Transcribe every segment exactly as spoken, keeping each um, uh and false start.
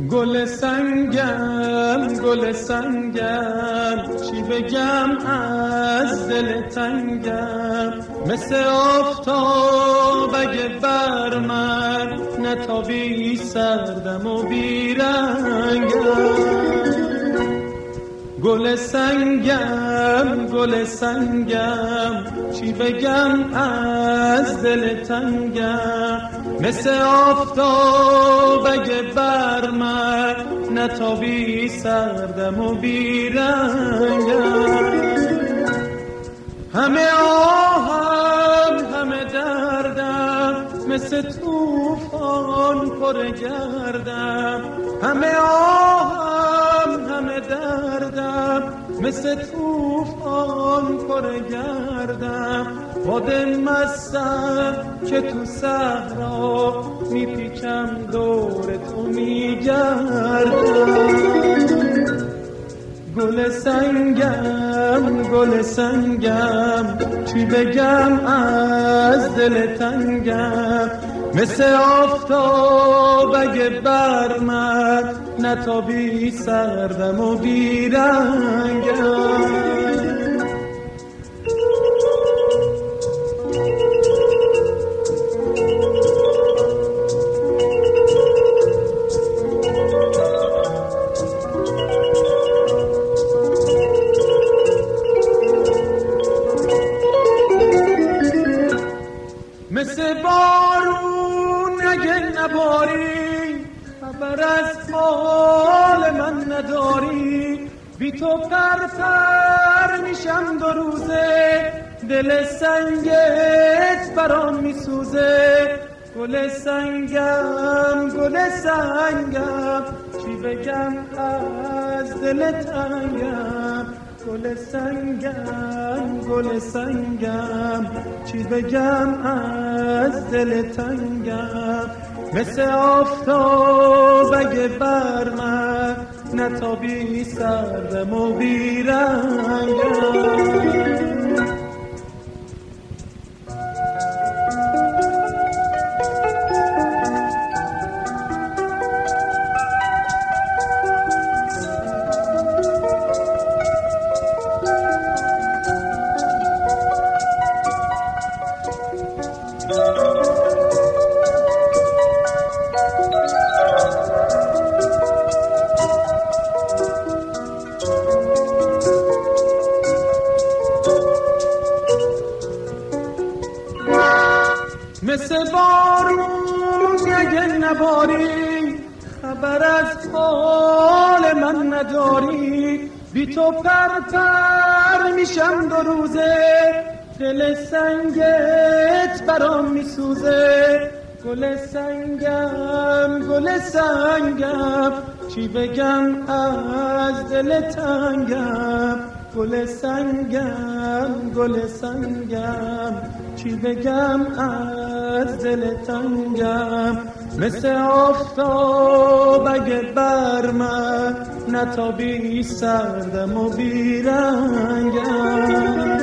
گل سنگم گل سنگم چی بگم از دل تنگم، مثل آفتاب اگه بر من نتابی سردم و بیرنگم. گل سنگم گل سنگم چی بگم از دل تنگم، مثل آفتاب اگه بر من نتابی سردم و بیرنگم. همه آهم همه دردم مثل طوفان پر گردم، همه آهم همه دردم مثل طوفان پر گردم. باد مستم که تو صحرا میپیچم دور تو میگردم. گل سنگم گل سنگم چی بگم از دل تنگم، مثل آفتاب اگه بر من نتابی سردم و بیرنگم. مثل بارون اگه نباری، خبر از حال من نداری، بی تو پر پر میشم دو روزه، دل سنگت برام میسوزه. گل سنگم گل سنگم چی بگم از دل تنگم. گل سنگم گل سنگم چی بگم از دل تنگم، مثل آفتاب اگه بر من نتابی سردم و بیرنگم. مثل بارون اگه نباری، خبر از حال من نداری، بی تو پر پر میشم دو روزه، دل سنگت برام میسوزه. گل سنگم گل سنگم چی بگم از دل تنگم. گل سنگم گل سنگم چی بگم از دل تنگم، مثل آفتاب اگه بر من نتابی سردم و بیرنگم.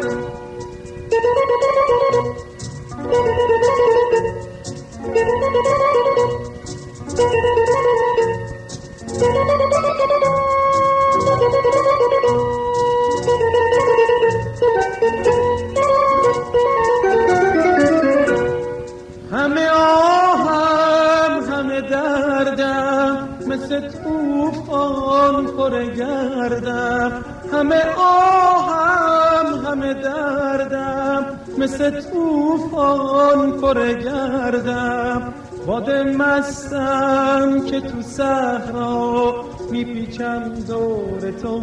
همه آهم همه دردم مثل طوفان پر گردم، همه آهم همه دردم مثل طوفان پر گردم. باد مستم که تو صحرا میپیچم دور تو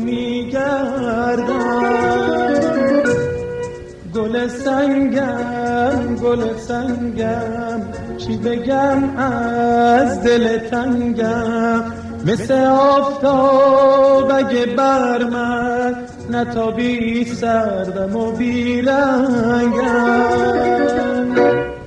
میگردم. گل سنگم گل سنگم چی بگم از دل تنگم، مثل آفتاب اگه بر من نتابی سردم و بیرنگم.